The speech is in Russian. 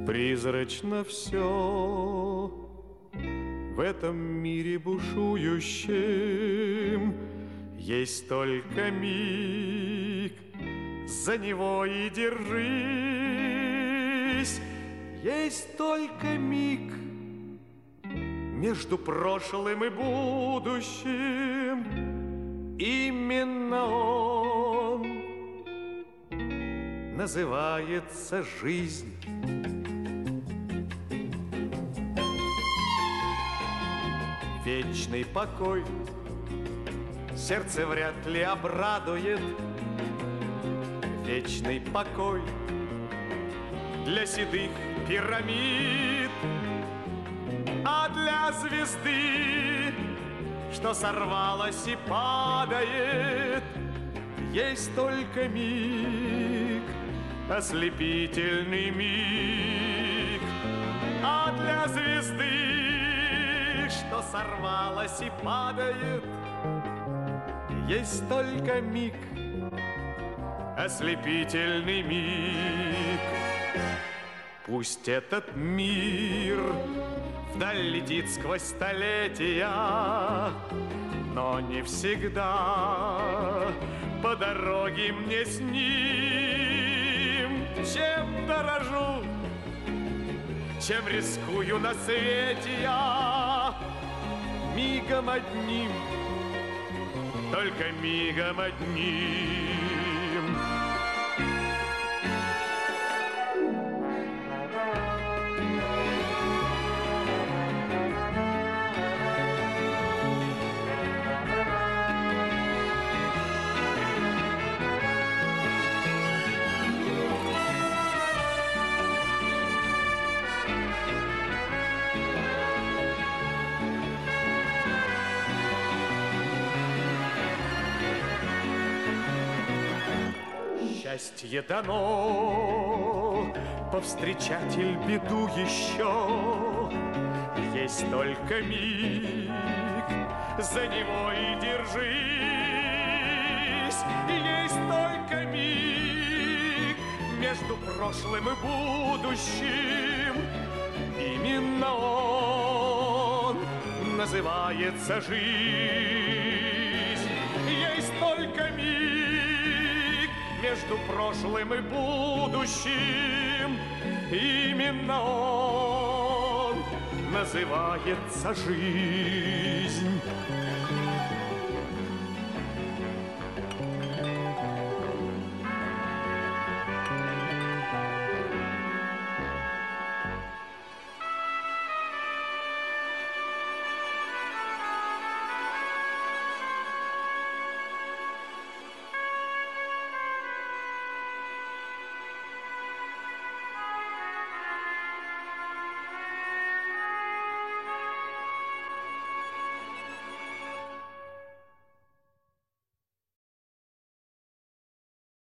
Призрачно все в этом мире бушующем. Есть только миг, за него и держись. Есть только миг между прошлым и будущим. Именно он называется жизнь. Вечный покой сердце вряд ли обрадует. Вечный покой для седых пирамид, а для звезды, что сорвалась и падает, есть только миг, ослепительный миг. А для звезды, что сорвалась и падает, есть только миг, ослепительный миг. Пусть этот мир вдаль летит сквозь столетия, но не всегда по дороге мне с ним. Чем дорожу, чем рискую на свете я, мигом одним, только мигом одним. Счастье дано повстречатель беду еще. Есть только миг, за него и держись. Есть только миг между прошлым и будущим. Именно он называется жизнь. Есть только миг между прошлым и будущим. Именно он называется жизнь.